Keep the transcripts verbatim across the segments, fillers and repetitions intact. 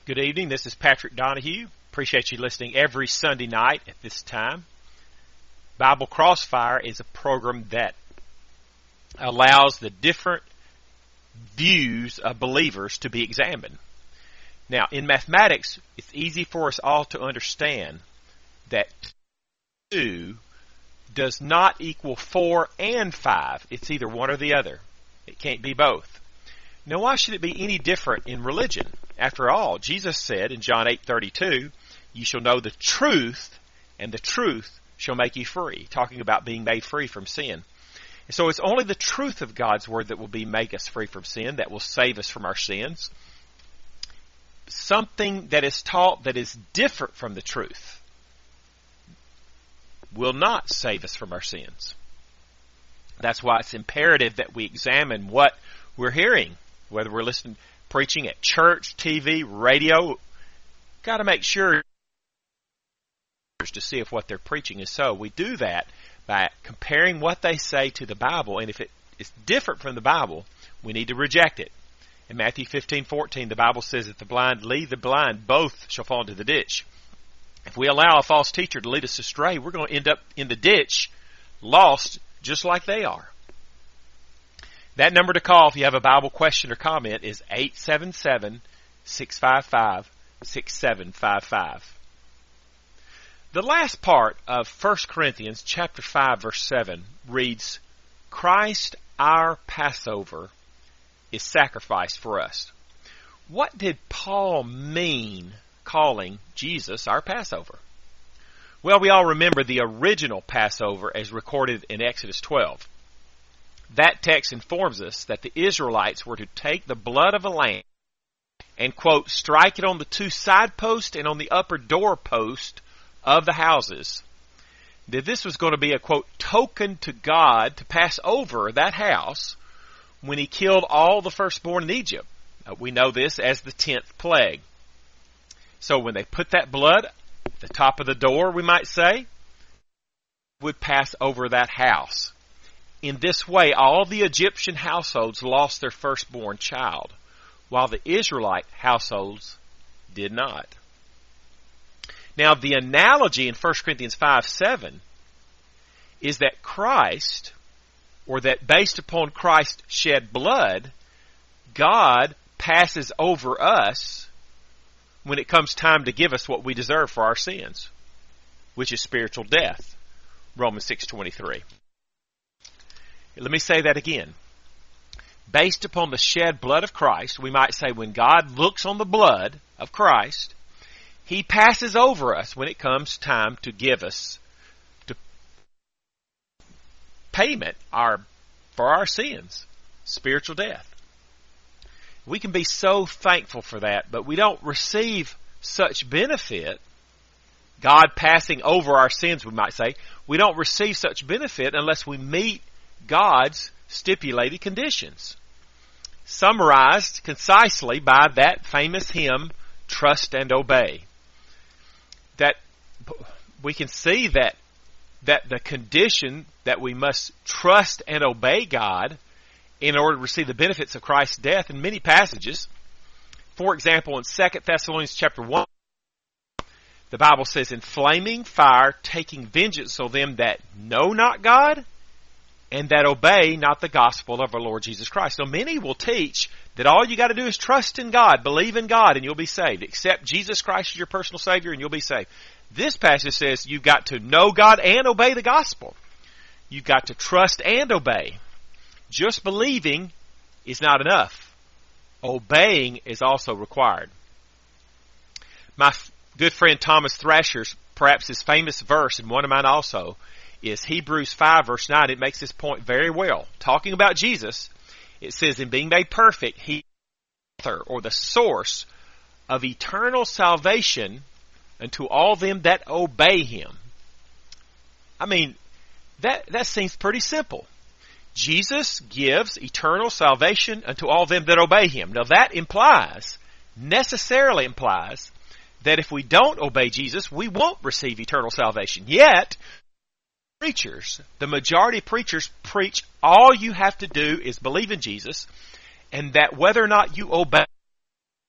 Good evening. This is Patrick Donahue. Appreciate you listening every Sunday night at this time. Bible Crossfire is a program that allows the different views of believers to be examined. Now, in mathematics, it's easy for us all to understand that two does not equal four and five. It's either one or the other. It can't be both. Now, why should it be any different in religion? After all, Jesus said in John eight thirty-two, "You shall know the truth, and the truth shall make you free," talking about being made free from sin. And so it's only the truth of God's Word that will be make us free from sin, that will save us from our sins. Something that is taught that is different from the truth will not save us from our sins. That's why it's imperative that we examine what we're hearing, whether we're listening, preaching at church, T V, radio. Got to make sure to see if what they're preaching is so. We do that by comparing what they say to the Bible, and if it is different from the Bible, we need to reject it. In Matthew fifteen fourteen, the Bible says that the blind lead the blind, both shall fall into the ditch. If we allow a false teacher to lead us astray, we're going to end up in the ditch, lost, just like they are. That number to call if you have a Bible question or comment is eight seven seven, six five five, six seven five five. The last part of First Corinthians chapter five verse seven reads, "Christ our Passover is sacrificed for us." What did Paul mean calling Jesus our Passover? Well, we all remember the original Passover as recorded in Exodus twelve. That text informs us that the Israelites were to take the blood of a lamb and, quote, strike it on the two side posts and on the upper door post of the houses. That this was going to be a, quote, token to God to pass over that house when he killed all the firstborn in Egypt. Uh, we know this as the tenth plague. So when they put that blood at the top of the door, we might say, would pass over that house. In this way, all the Egyptian households lost their firstborn child, while the Israelite households did not. Now, the analogy in First Corinthians five seven is that Christ, or that based upon Christ's shed blood, God passes over us when it comes time to give us what we deserve for our sins, which is spiritual death. Romans six twenty-three. Let me say that again. Based upon the shed blood of Christ, we might say when God looks on the blood of Christ, he passes over us when it comes time to give us to payment our, for our sins, spiritual death. We can be so thankful for that, but we don't receive such benefit, God passing over our sins, we might say. We don't receive such benefit unless we meet God's stipulated conditions, summarized concisely by that famous hymn, "Trust and Obey." That we can see that that the condition that we must trust and obey God in order to receive the benefits of Christ's death in many passages. For example, in Second Thessalonians chapter one, the Bible says, "In flaming fire, taking vengeance on them that know not God, and that obey not the gospel of our Lord Jesus Christ." So many will teach that all you got to do is trust in God, believe in God, and you'll be saved. Accept Jesus Christ as your personal Savior, and you'll be saved. This passage says you've got to know God and obey the gospel. You've got to trust and obey. Just believing is not enough. Obeying is also required. My f- good friend Thomas Thrasher's, perhaps his famous verse, and one of mine also, is Hebrews five verse nine. It makes this point very well. Talking about Jesus, it says, "In being made perfect, he is the author or the source of eternal salvation unto all them that obey him." I mean, that, that seems pretty simple. Jesus gives eternal salvation unto all them that obey him. Now that implies, necessarily implies, that if we don't obey Jesus, we won't receive eternal salvation. Yet, preachers, the majority of preachers preach all you have to do is believe in Jesus, and that whether or not you obey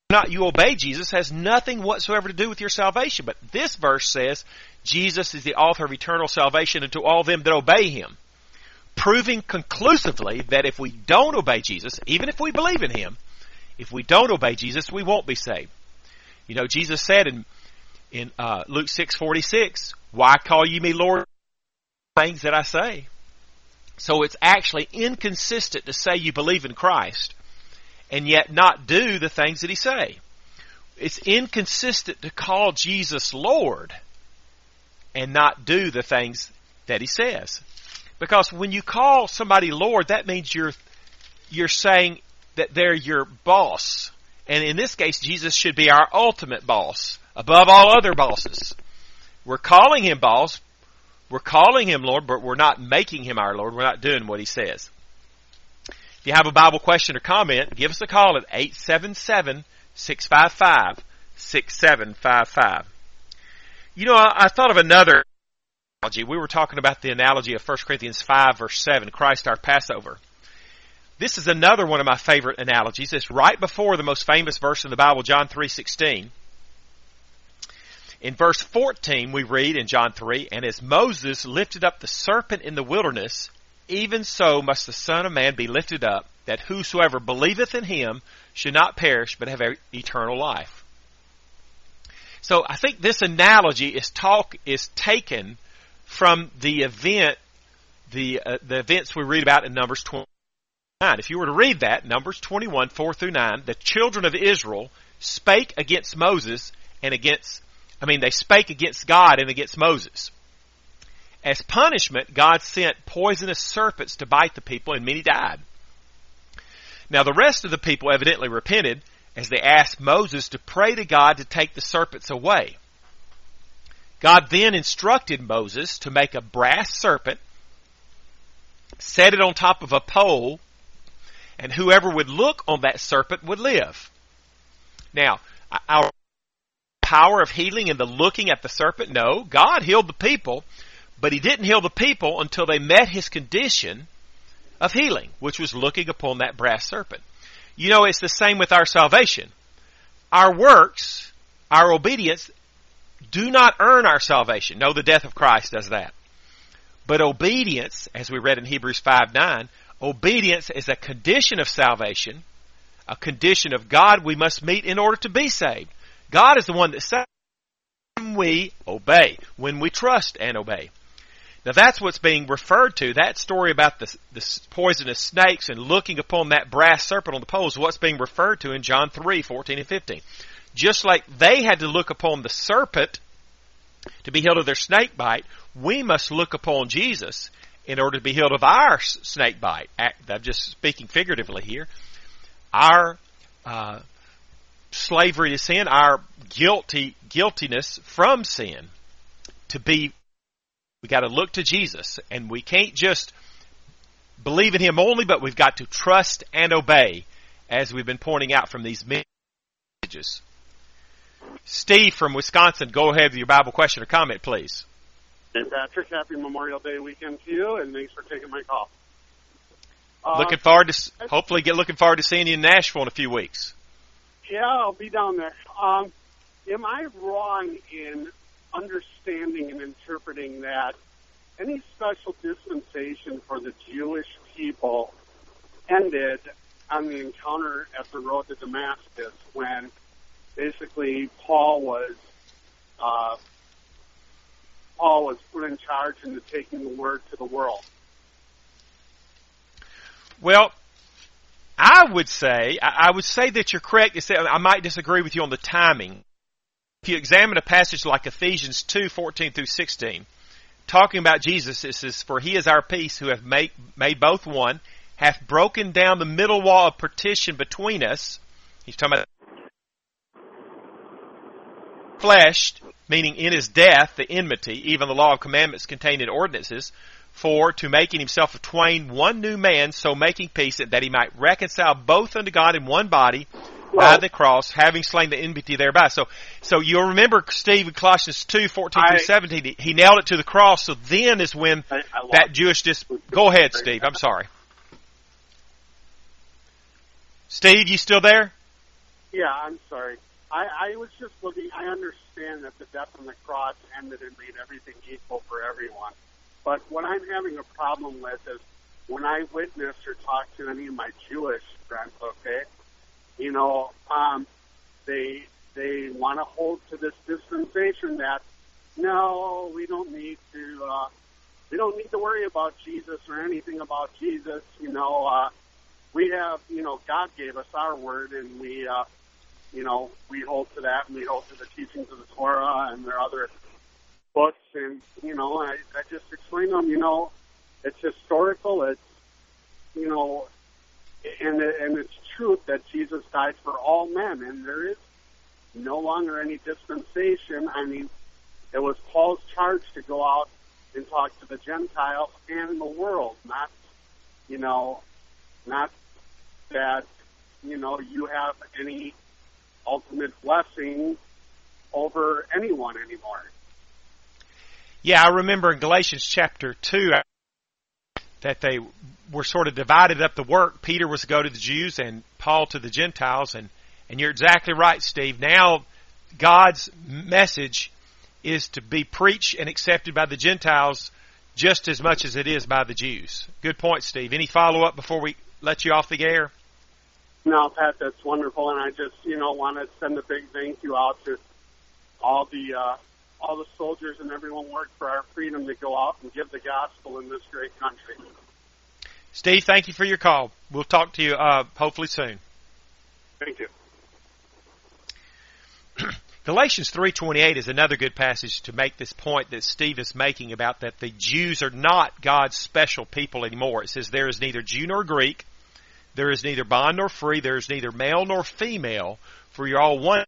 not you obey Jesus has nothing whatsoever to do with your salvation. But this verse says Jesus is the author of eternal salvation unto all them that obey him, proving conclusively that if we don't obey Jesus, even if we believe in him, if we don't obey Jesus, we won't be saved. You know, Jesus said in in uh, Luke six forty-six, "Why call ye me Lord, things that I say?" So it's actually inconsistent to say you believe in Christ and yet not do the things that he say. It's inconsistent to call Jesus Lord and not do the things that he says. Because when you call somebody Lord, that means you're you're saying that they're your boss. And in this case, Jesus should be our ultimate boss, above all other bosses. We're calling him boss, we're calling him Lord, but we're not making him our Lord. We're not doing what he says. If you have a Bible question or comment, give us a call at eight seven seven, six five five, six seven five five. You know, I, I thought of another analogy. We were talking about the analogy of First Corinthians five, verse seven, Christ our Passover. This is another one of my favorite analogies. It's right before the most famous verse in the Bible, John three sixteen. In verse fourteen, we read in John three, "And as Moses lifted up the serpent in the wilderness, even so must the Son of Man be lifted up, that whosoever believeth in him should not perish, but have eternal life." So I think this analogy is talk is taken from the event, the uh, the events we read about in Numbers twenty-nine. If you were to read that, Numbers twenty-one, four through nine, the children of Israel spake against Moses and against, I mean, they spake against God and against Moses. As punishment, God sent poisonous serpents to bite the people, and many died. Now the rest of the people evidently repented as they asked Moses to pray to God to take the serpents away. God then instructed Moses to make a brass serpent, set it on top of a pole, and whoever would look on that serpent would live. Now, our power of healing in the looking at the serpent? No, God healed the people, but he didn't heal the people until they met his condition of healing, which was looking upon that brass serpent. You know, it's the same with our salvation. Our works, our obedience, do not earn our salvation. No, the death of Christ does that. But obedience, as we read in Hebrews five nine, obedience is a condition of salvation, a condition of God we must meet in order to be saved. God is the one that saves when we obey, when we trust and obey. Now that's what's being referred to. That story about the, the poisonous snakes and looking upon that brass serpent on the pole is what's being referred to in John three, fourteen and fifteen. Just like they had to look upon the serpent to be healed of their snake bite, we must look upon Jesus in order to be healed of our snake bite. I'm just speaking figuratively here. Our uh, slavery to sin, our guilty guiltiness from sin, to be, we got to look to Jesus, and we can't just believe in him only, but we've got to trust and obey, as we've been pointing out from these messages. Steve from Wisconsin, go ahead with your Bible question or comment, please. Hey, Patrick, happy Memorial Day weekend to you, and thanks for taking my call. Uh, looking forward to, hopefully get looking forward to seeing you in Nashville in a few weeks. Yeah, I'll be down there. Um, am I wrong in understanding and interpreting that any special dispensation for the Jewish people ended on the encounter at the road to Damascus when basically Paul was uh, Paul was put in charge into taking the word to the world? Well, I would say I would say that you're correct. I might disagree with you on the timing. If you examine a passage like Ephesians two, fourteen through sixteen, talking about Jesus, it says, "For he is our peace, who hath made, made both one, hath broken down the middle wall of partition between us." He's talking about flesh, meaning in his death, the enmity, even the law of commandments contained in ordinances, for to make in himself of twain one new man, so making peace, that he might reconcile both unto God in one body well, by the cross, having slain the enmity thereby. So, so you'll remember, Steve, in Colossians two, fourteen through seventeen, he, he nailed it to the cross, so then is when I, I that Jewish dis- Go ahead, Steve, I'm sorry. Steve, you still there? Yeah, I'm sorry. I, I was just looking, I understand that the death on the cross ended and made everything equal for everyone. But what I'm having a problem with is when I witness or talk to any of my Jewish friends, okay, you know, um, they they want to hold to this dispensation that, no, we don't need to, uh, we don't need to worry about Jesus or anything about Jesus. You know, uh, we have, you know, God gave us our word, and we, uh, you know, we hold to that, and we hold to the teachings of the Torah and their other books. And, you know, I, I just explain to them, you know, it's historical, it's, you know, and, and it's truth that Jesus died for all men, and there is no longer any dispensation. I mean, it was Paul's charge to go out and talk to the Gentiles and the world, not, you know, not that, you know, you have any ultimate blessing over anyone anymore. Yeah, I remember in Galatians chapter two that they were sort of divided up the work. Peter was to go to the Jews and Paul to the Gentiles, and, and you're exactly right, Steve. Now God's message is to be preached and accepted by the Gentiles just as much as it is by the Jews. Good point, Steve. Any follow-up before we let you off the air? No, Pat, that's wonderful, and I just, you know, want to send a big thank you out to all the uh, all the soldiers and everyone work for our freedom to go out and give the gospel in this great country. Steve, thank you for your call. We'll talk to you uh, hopefully soon. Thank you. Galatians three twenty-eight is another good passage to make this point that Steve is making about that the Jews are not God's special people anymore. It says there is neither Jew nor Greek, there is neither bond nor free, there is neither male nor female, for you're all one.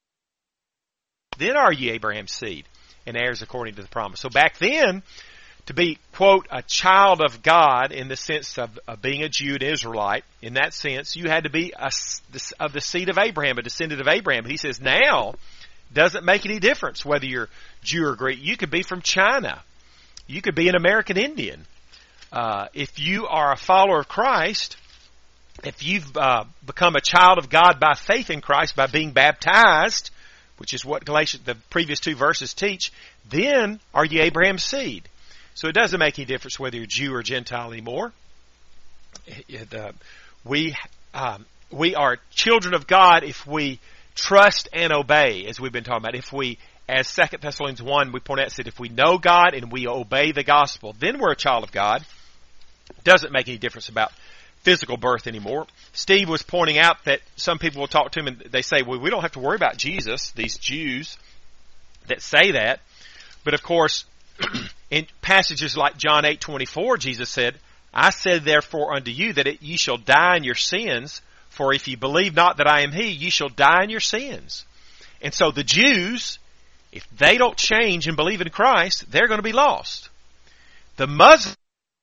Then are ye Abraham's seed and heirs according to the promise. So back then, to be, quote, a child of God in the sense of, of being a Jew, an Israelite, in that sense, you had to be a, of the seed of Abraham, a descendant of Abraham. But he says now, doesn't make any difference whether you're Jew or Greek. You could be from China. You could be an American Indian. Uh, if you are a follower of Christ, if you've uh, become a child of God by faith in Christ, by being baptized, which is what Galatians, the previous two verses teach, then are you Abraham's seed. So it doesn't make any difference whether you're Jew or Gentile anymore. It, it, uh, we um, we are children of God if we trust and obey, as we've been talking about. If we, as Second Thessalonians one, we point out, said, if we know God and we obey the gospel, then we're a child of God. It doesn't make any difference about physical birth anymore. Steve was pointing out that some people will talk to him and they say, well, we don't have to worry about Jesus, these Jews that say that. But of course, in passages like John eight twenty-four, Jesus said, I said therefore unto you that it, ye shall die in your sins, for if ye believe not that I am he, ye shall die in your sins. And so the Jews, if they don't change and believe in Christ, they're going to be lost. The Muslims,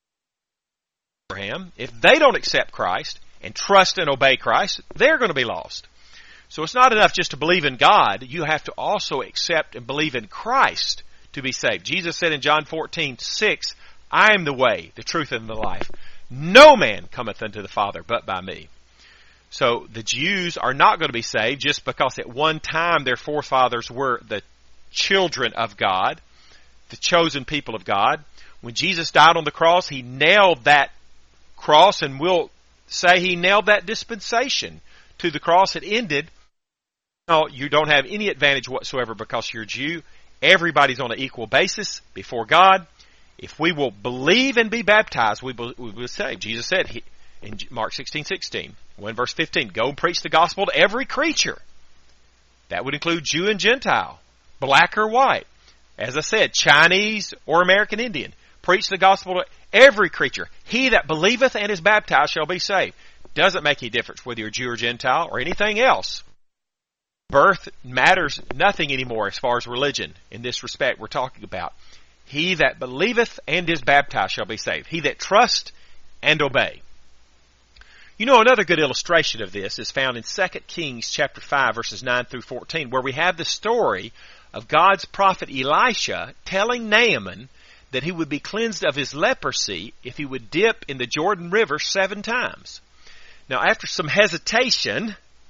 Abraham, if they don't accept Christ and trust and obey Christ, they're going to be lost. So it's not enough just to believe in God. You have to also accept and believe in Christ to be saved. Jesus said in John fourteen six, I am the way, the truth, and the life. No man cometh unto the Father but by me. So the Jews are not going to be saved just because at one time their forefathers were the children of God, the chosen people of God. When Jesus died on the cross, He nailed that cross, and we'll say He nailed that dispensation to the cross. It ended. No, you don't have any advantage whatsoever because you're a Jew. Everybody's on an equal basis before God. If we will believe and be baptized, we will, we will be saved. Jesus said he, in Mark sixteen sixteen, one verse fifteen, go and preach the gospel to every creature. That would include Jew and Gentile, black or white. As I said, Chinese or American Indian. Preach the gospel to every creature. He that believeth and is baptized shall be saved. Doesn't make any difference whether you're Jew or Gentile or anything else. Birth matters nothing anymore as far as religion in this respect we're talking about. He that believeth and is baptized shall be saved. He that trusts and obey. You know, another good illustration of this is found in Second Kings chapter five, verses nine through fourteen, where we have the story of God's prophet Elisha telling Naaman that he would be cleansed of his leprosy if he would dip in the Jordan River seven times. Now, after some hesitation,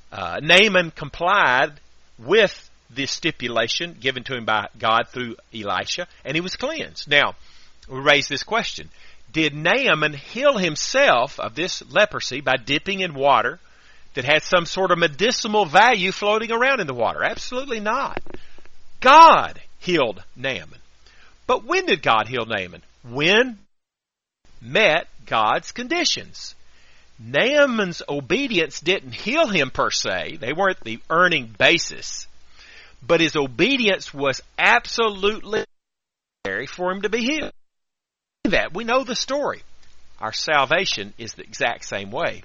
Uh, Naaman complied with this stipulation given to him by God through Elisha, and he was cleansed. Now, we raise this question. Did Naaman heal himself of this leprosy by dipping in water that had some sort of medicinal value floating around in the water? Absolutely not. God healed Naaman. But when did God heal Naaman? When met God's conditions. Naaman's obedience didn't heal him per se. They weren't the earning basis. But his obedience was absolutely necessary for him to be healed. That we know the story. Our salvation is the exact same way.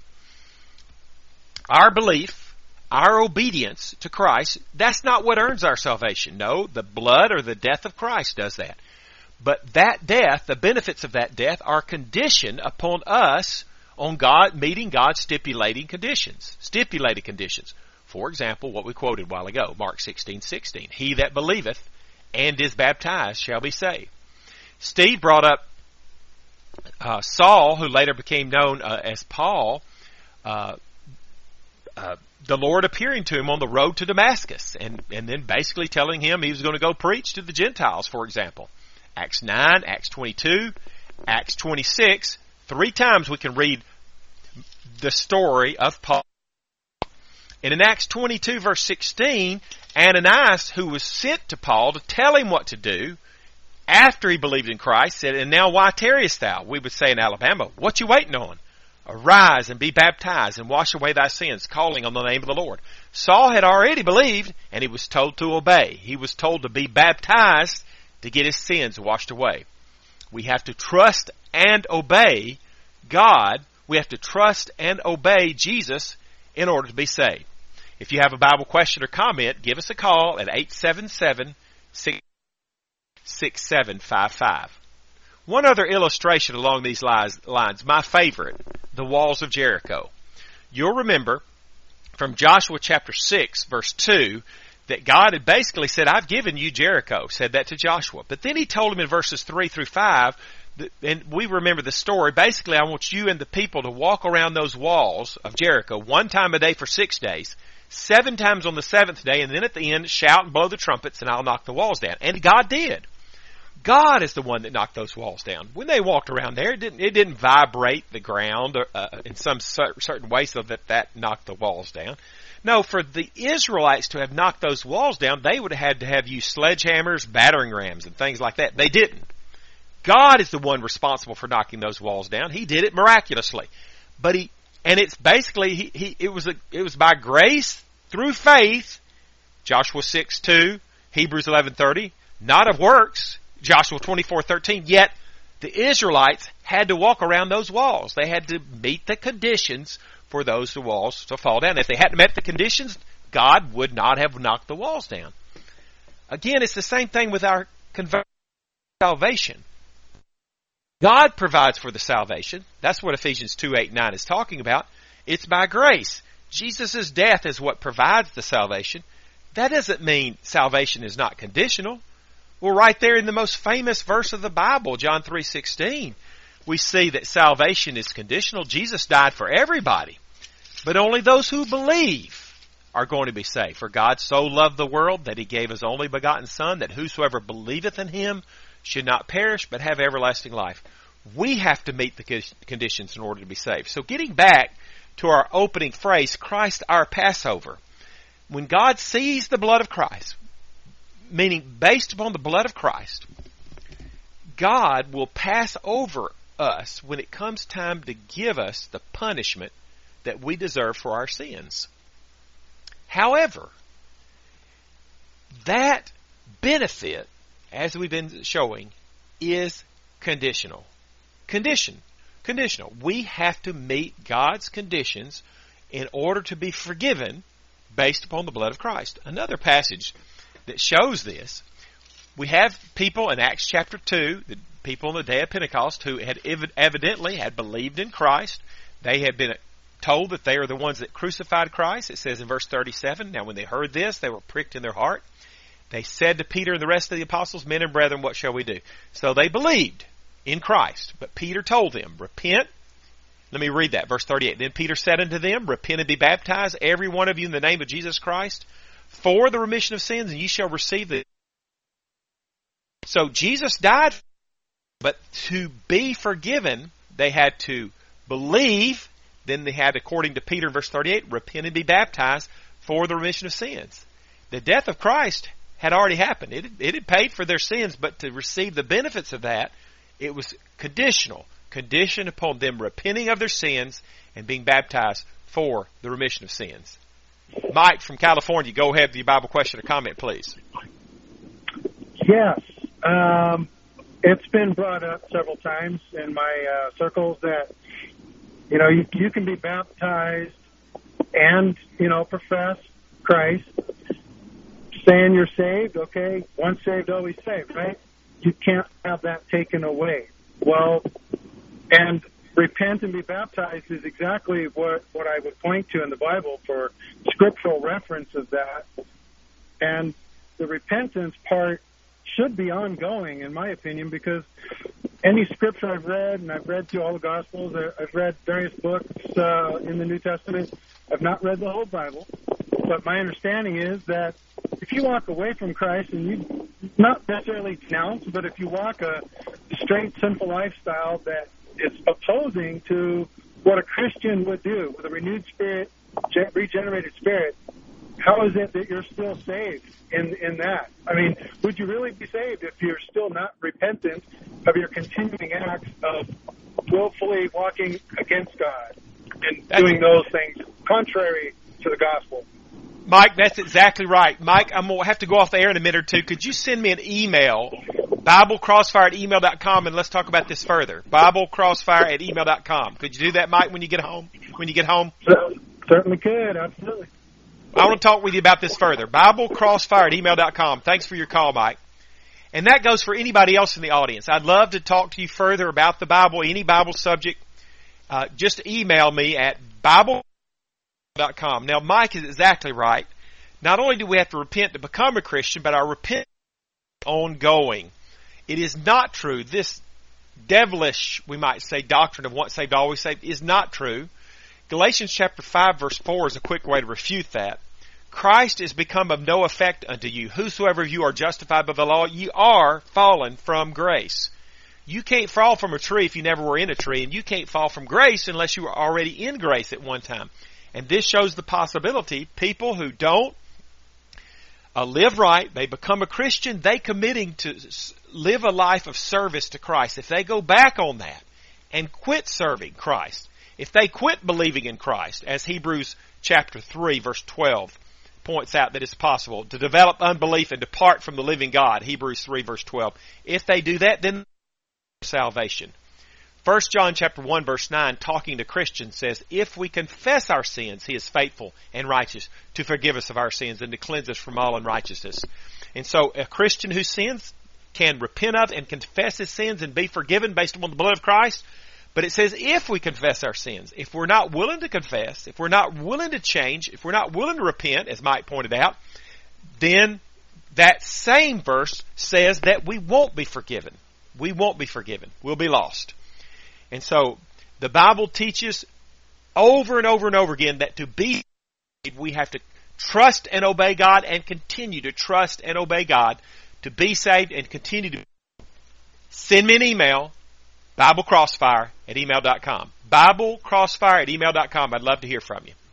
Our belief, our obedience to Christ, that's not what earns our salvation. No, the blood or the death of Christ does that. But that death, the benefits of that death, are conditioned upon us on God meeting God's stipulating conditions. Stipulated conditions. For example, what we quoted a while ago, Mark sixteen sixteen. He that believeth and is baptized shall be saved. Steve brought up uh, Saul, who later became known uh, as Paul, uh, uh, the Lord appearing to him on the road to Damascus, and, and then basically telling him he was going to go preach to the Gentiles, for example. Acts nine, Acts twenty-two, Acts twenty-six. Three times we can read the story of Paul. And in Acts twenty-two, verse sixteen, Ananias, who was sent to Paul to tell him what to do after he believed in Christ, said, "And now why tarriest thou?" We would say in Alabama, "What you waiting on? Arise and be baptized and wash away thy sins, calling on the name of the Lord." Saul had already believed, and he was told to obey. He was told to be baptized to get his sins washed away. We have to trust and obey God. We have to trust and obey Jesus in order to be saved. If you have a Bible question or comment, give us a call at eight seven seven, six seven five five. One other illustration along these lines, my favorite, the walls of Jericho. You'll remember from Joshua chapter six, verse two, that God had basically said, "I've given you Jericho," said that to Joshua. But then he told him in verses three through five, and we remember the story, basically, I want you and the people to walk around those walls of Jericho one time a day for six days, seven times on the seventh day, and then at the end, shout and blow the trumpets, and I'll knock the walls down. And God did. God is the one that knocked those walls down. When they walked around there, it didn't, it didn't vibrate the ground or, uh, in some cer- certain way so that that knocked the walls down. No, for the Israelites to have knocked those walls down, they would have had to have used sledgehammers, battering rams, and things like that. They didn't. God is the one responsible for knocking those walls down. He did it miraculously. But he, and it's basically, he, he, it was a, it was by grace through faith, Joshua six two, Hebrews eleven thirty, not of works, Joshua twenty-four thirteen, yet the Israelites had to walk around those walls. They had to meet the conditions for those walls to fall down. If they hadn't met the conditions, God would not have knocked the walls down. Again, it's the same thing with our conversion, salvation. God provides for the salvation. That's what Ephesians two, eight, nine is talking about. It's by grace. Jesus' death is what provides the salvation. That doesn't mean salvation is not conditional. Well, right there in the most famous verse of the Bible, John three sixteen, we see that salvation is conditional. Jesus died for everybody, but only those who believe are going to be saved. For God so loved the world that he gave his only begotten Son, that whosoever believeth in him should not perish, but have everlasting life. We have to meet the conditions in order to be saved. So getting back to our opening phrase, Christ our Passover. When God sees the blood of Christ, meaning based upon the blood of Christ, God will pass over us when it comes time to give us the punishment that we deserve for our sins. However, that benefit, as we've been showing, is conditional. Condition. Conditional. We have to meet God's conditions in order to be forgiven based upon the blood of Christ. Another passage that shows this, we have people in Acts chapter two, the people on the day of Pentecost who had evidently had believed in Christ. They had been told that they are the ones that crucified Christ. It says in verse thirty-seven, now when they heard this, they were pricked in their heart. They said to Peter and the rest of the apostles, "Men and brethren, what shall we do?" So they believed in Christ. But Peter told them, repent. Let me read that, verse thirty-eight. Then Peter said unto them, Repent and be baptized, every one of you, in the name of Jesus Christ, for the remission of sins, and ye shall receive the... So Jesus died, but to be forgiven, they had to believe. Then they had, according to Peter in verse thirty-eight, repent and be baptized for the remission of sins. The death of Christ had already happened. It, it had paid for their sins, but to receive the benefits of that, it was conditional. Conditioned upon them repenting of their sins and being baptized for the remission of sins. Mike from California, go ahead with your Bible question or comment, please. Yes. Um, it's been brought up several times in my uh, circles that, you know, you, you can be baptized and, you know, profess Christ, saying you're saved, okay? Once saved, always saved, right? You can't have that taken away. Well, and repent and be baptized is exactly what, what I would point to in the Bible for scriptural reference of that. And the repentance part should be ongoing, in my opinion, because any scripture I've read, and I've read through all the Gospels, I've read various books uh, in the New Testament. I've not read the whole Bible, but my understanding is that if you walk away from Christ and you not necessarily denounce, but if you walk a straight, sinful lifestyle that is opposing to what a Christian would do with a renewed spirit, regenerated spirit, how is it that you're still saved in in that? I mean, would you really be saved if you're still not repentant of your continuing acts of willfully walking against God and that's doing those things contrary to the gospel? Mike, that's exactly right. Mike, I'm going to have to go off the air in a minute or two. Could you send me an email, BibleCrossfire at email dot com, and let's talk about this further. BibleCrossfire at email dot com. Could you do that, Mike, when you get home? When you get home? Certainly could, absolutely. I want to talk with you about this further. BibleCrossfire at email dot com. Thanks for your call, Mike. And that goes for anybody else in the audience. I'd love to talk to you further about the Bible, any Bible subject. Uh, just email me at Bible dot com. Now, Mike is exactly right. Not only do we have to repent to become a Christian, but our repentance is ongoing. It is not true. This devilish, we might say, doctrine of once saved, always saved is not true. Galatians chapter five, verse four is a quick way to refute that. Christ is become of no effect unto you. Whosoever of you are justified by the law, ye are fallen from grace. You can't fall from a tree if you never were in a tree, and you can't fall from grace unless you were already in grace at one time. And this shows the possibility people who don't uh, live right, they become a Christian, they committing to live a life of service to Christ. If they go back on that and quit serving Christ, if they quit believing in Christ, as Hebrews chapter three, verse twelve points out that it's possible to develop unbelief and depart from the living God, Hebrews three, verse twelve. If they do that, then salvation. First John chapter one, verse nine, talking to Christians, says, if we confess our sins, He is faithful and righteous to forgive us of our sins and to cleanse us from all unrighteousness. And so a Christian who sins can repent of and confess his sins and be forgiven based upon the blood of Christ. But it says if we confess our sins, if we're not willing to confess, if we're not willing to change, if we're not willing to repent, as Mike pointed out, then that same verse says that we won't be forgiven. We won't be forgiven. We'll be lost. And so the Bible teaches over and over and over again that to be saved, we have to trust and obey God and continue to trust and obey God to be saved and continue to. Send me an email, BibleCrossfire at email dot com. BibleCrossfire at email dot com. I'd love to hear from you.